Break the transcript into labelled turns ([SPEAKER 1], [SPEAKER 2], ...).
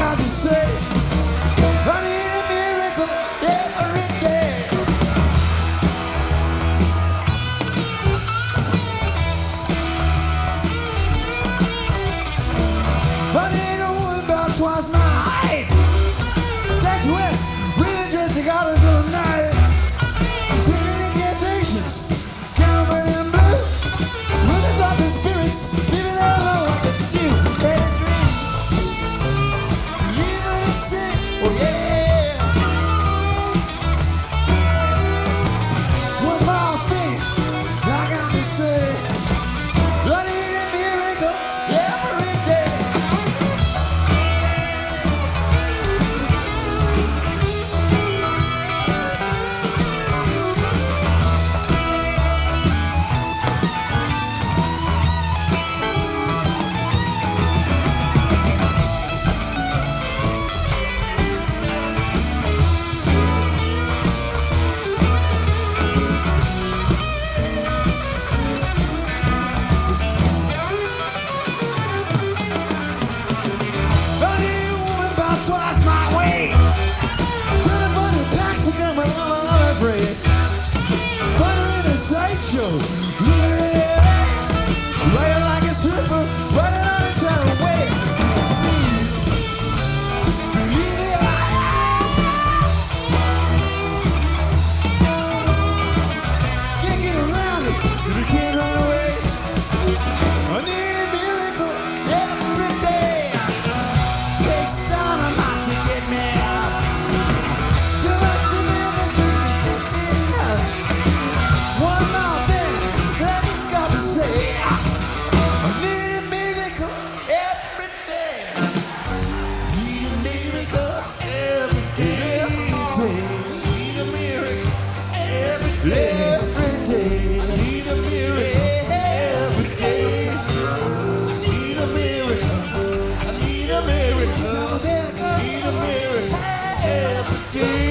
[SPEAKER 1] got to say, I need a miracle every day. I need a woman about twice my height. Statuesque, really just the goddess of the night. Singing incantations, counting in blue. Women's off the spirits, people don't know what to do. Let it dream, believe in it, sing, oh yeah. One more thing I got to say, I need a miracle every day. I need a woman about twice my weight. 20 packs are coming on, I'm afraid. Find her in a sideshow. Riding like a surfer, riding on a town away. Believe it, can't get around it if you can't run away. I need a miracle every day. Takes dynamite to get me up. Too much to live and think is just enough. One more thing that he's got to say. I need a miracle every day. Need a miracle every day. Need a miracle every day. Every day. Need a miracle every day. Need a miracle. I need a miracle. Need a miracle every day.